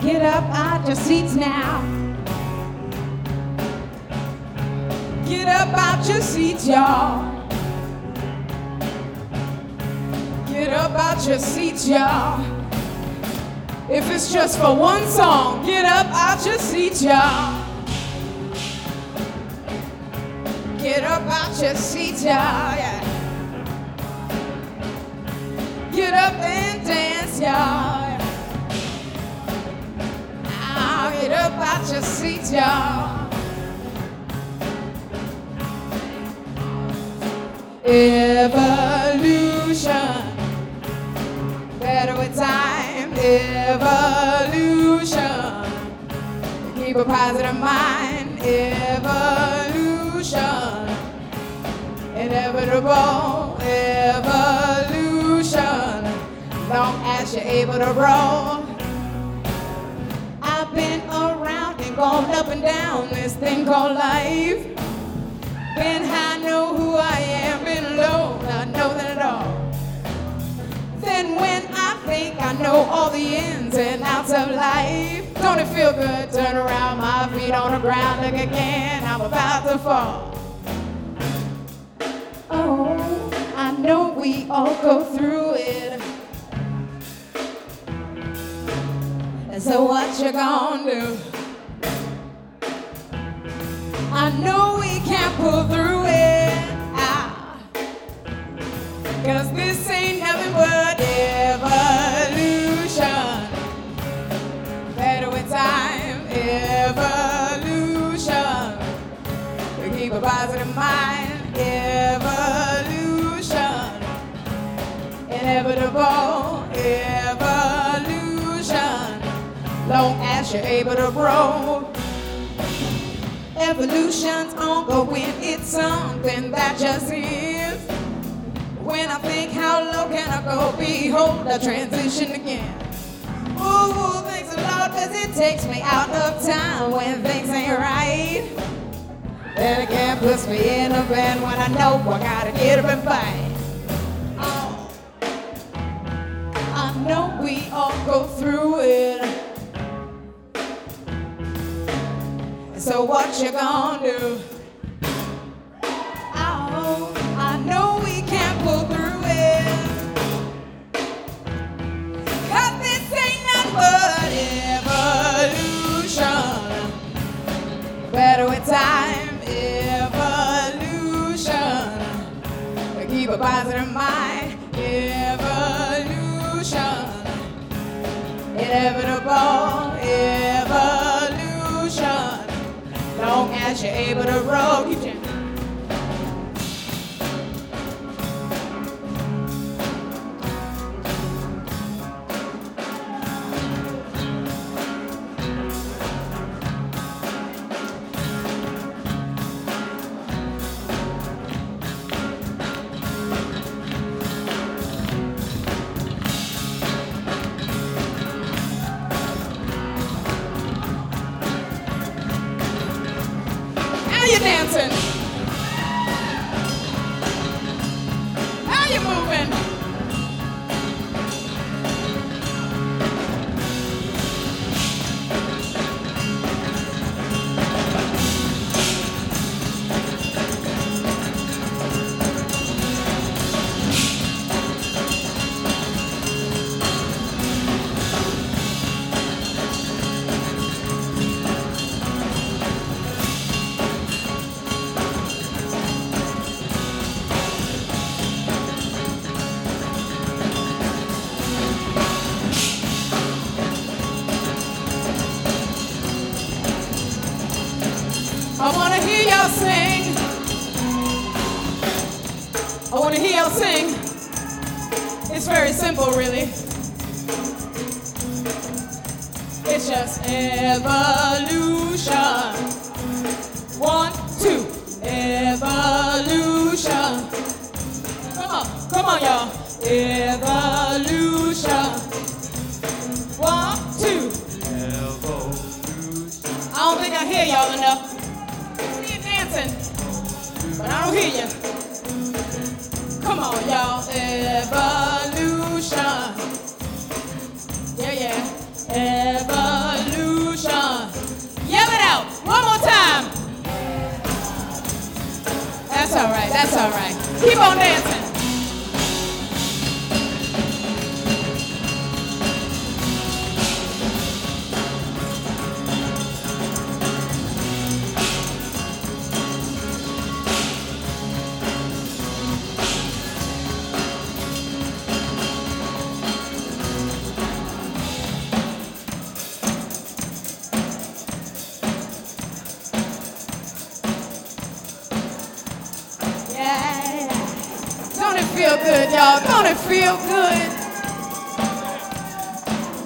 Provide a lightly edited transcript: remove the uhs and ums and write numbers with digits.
Get up out your seats now. Get up out your seats, y'all. Get up out your seats, y'all. If it's just for one song, get up out your seats, y'all. Get up out your seats, y'all. Yeah. Get up and dance, y'all. Now get up out your seats, y'all. Evolution, better with time. Evolution, keep a positive mind. Evolution, inevitable. Evolution, long as you're able to roll. I've been around and gone up and down this thing called life. Been high, know who I am. Been low, not know that at all. Then when I think I know all the ins and outs of life, don't it feel good? Turn around, my feet on the ground, look again, I'm about to fall. Oh, I know we all go through it. And so what you gonna do? I know we can't pull through it, cause this ain't nothing but evolution. Better with time, evolution. We keep a positive mind, evolution. Inevitable, evolution. Long as you're able to grow. Evolution's ongoing, it's something that just is. When I think how low can I go, behold, I transition again. Ooh, thanks a lot, cause it takes me out of time when things ain't right. Then again, puts me in a band when I know I gotta get up and fight. Oh, I know we all go through it. So what you gonna do? Oh, I know we can't pull through it. Cause this ain't nothing but evolution. Better with time, evolution. Keep a positive mind, evolution. Inevitable, evolution. Long as you're able to roll, keep jamming. How you dancing? How you moving? I wanna hear y'all sing. I wanna hear y'all sing. It's very simple, really. It's just evolution. 1, 2, evolution. Come on, y'all. Evolution. 1, 2. Evolution. I don't think I hear y'all enough. But I don't hear you. Come on, y'all. Evolution. Yeah, yeah. Evolution. That's all right. Keep on dancing. Don't it feel good, y'all? Don't it feel good?